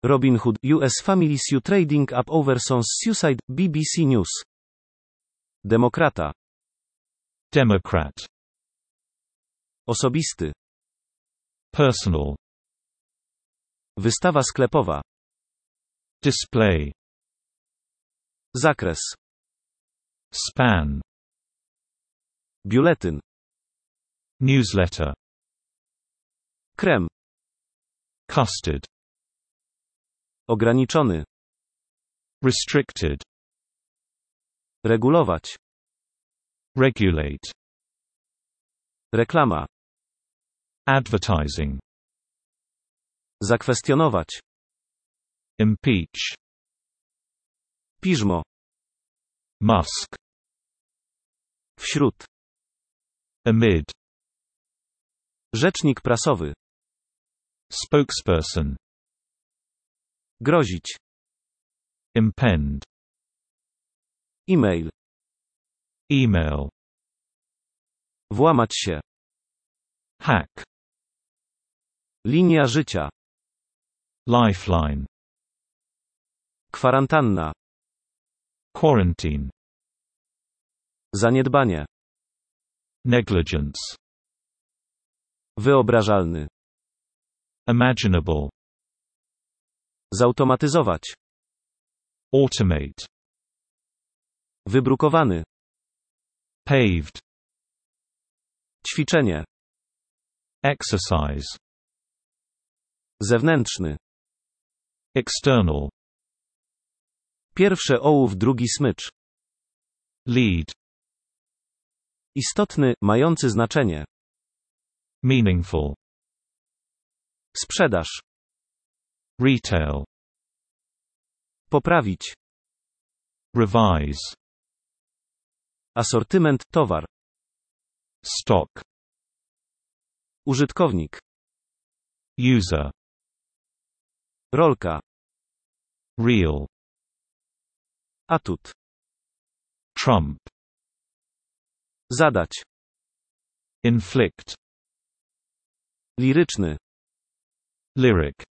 Robinhood, US Family Sue Trading Up Over Son's Suicide, BBC News. Demokrata. Democrat. Osobisty. Personal. Wystawa sklepowa. Display. Zakres. Span. Biuletyn. Newsletter. Krem. Custard. Ograniczony. Restricted. Regulować. Regulate. Reklama. Advertising. Zakwestionować. Impeach. Piżmo. Musk. Wśród. Amid. Rzecznik prasowy. Spokesperson. Grozić. Impend. E-mail. Email. Włamać się. Hack. Linia życia. Lifeline. Kwarantanna. Quarantine. Zaniedbanie. Negligence. Wyobrażalny. Imaginable. Zautomatyzować. Automate. Wybrukowany. Paved. Ćwiczenie. Exercise. Zewnętrzny. External. Pierwszy ołów, drugi smycz. Lead. Istotny, mający znaczenie. Meaningful. Sprzedaż. Retail. Poprawić. Revise. Asortyment, towar. Stock. Użytkownik. User. Rolka. Real. Atut. Trump. Zadać. Inflict. Liryczny. Lyric.